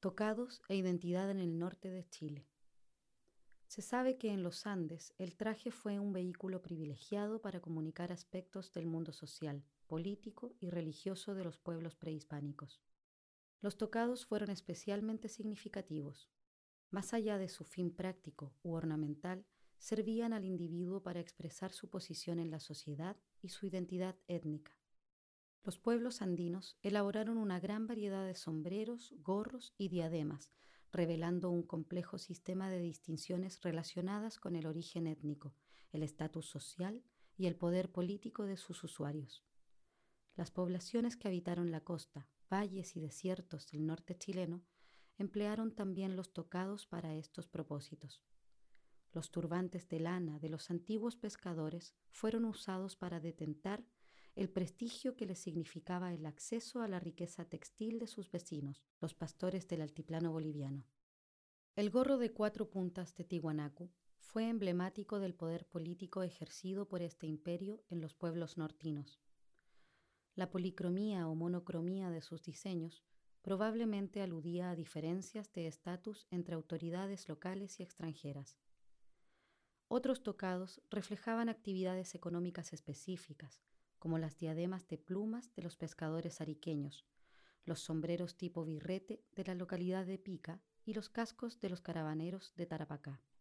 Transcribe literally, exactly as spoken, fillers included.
Tocados e identidad en el norte de Chile. Se sabe que en los Andes el traje fue un vehículo privilegiado para comunicar aspectos del mundo social, político y religioso de los pueblos prehispánicos. Los tocados fueron especialmente significativos. Más allá de su fin práctico u ornamental, servían al individuo para expresar su posición en la sociedad y su identidad étnica. Los pueblos andinos elaboraron una gran variedad de sombreros, gorros y diademas, revelando un complejo sistema de distinciones relacionadas con el origen étnico, el estatus social y el poder político de sus usuarios. Las poblaciones que habitaron la costa, valles y desiertos del norte chileno emplearon también los tocados para estos propósitos. Los turbantes de lana de los antiguos pescadores fueron usados para detentar el prestigio que les significaba el acceso a la riqueza textil de sus vecinos, los pastores del altiplano boliviano. El gorro de cuatro puntas de Tiwanaku fue emblemático del poder político ejercido por este imperio en los pueblos nortinos. La policromía o monocromía de sus diseños probablemente aludía a diferencias de estatus entre autoridades locales y extranjeras. Otros tocados reflejaban actividades económicas específicas, como las diademas de plumas de los pescadores ariqueños, los sombreros tipo birrete de la localidad de Pica y los cascos de los caravaneros de Tarapacá.